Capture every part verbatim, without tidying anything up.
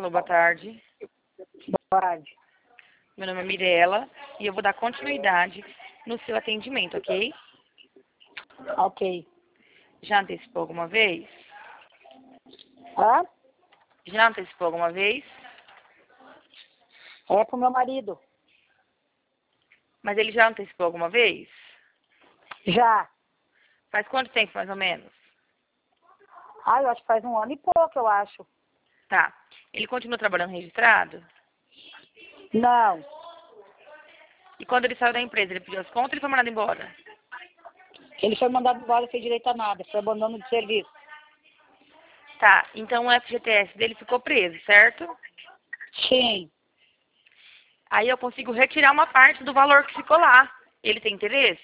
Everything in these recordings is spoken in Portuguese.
Alô, boa tarde. Boa tarde. Meu nome é Mirela e eu vou dar continuidade no seu atendimento, ok? Ok. Já antecipou alguma vez? Hã? Já antecipou alguma vez? É pro meu marido. Mas ele já antecipou alguma vez? Já. Faz quanto tempo, mais ou menos? Ah, eu acho que faz um ano e pouco, eu acho. Tá. Ele continua trabalhando registrado? Não. E quando ele saiu da empresa, ele pediu as contas e ele foi mandado embora? Ele foi mandado embora sem direito a nada. Foi abandono de serviço. Tá. Então o F G T S dele ficou preso, certo? Sim. Aí eu consigo retirar uma parte do valor que ficou lá. Ele tem interesse?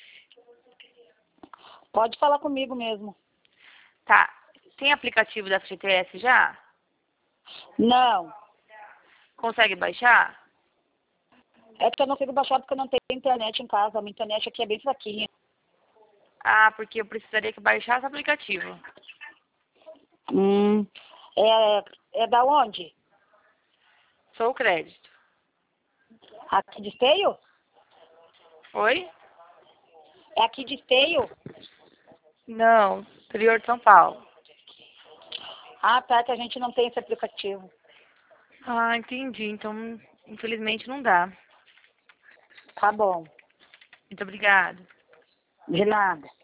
Pode falar comigo mesmo. Tá. Tem aplicativo da F G T S já? Não. Consegue baixar? É que eu não consigo baixar porque eu não tenho internet em casa. A minha internet aqui é bem fraquinha. Ah, porque eu precisaria que baixasse o aplicativo. Hum. É, é da onde? Sou o crédito. Aqui de Esteio? Oi? É aqui de Esteio? Não, interior de São Paulo. Ah, tá, que a gente não tem esse aplicativo. Ah, entendi. Então, infelizmente não dá. Tá bom. Muito obrigada. De nada.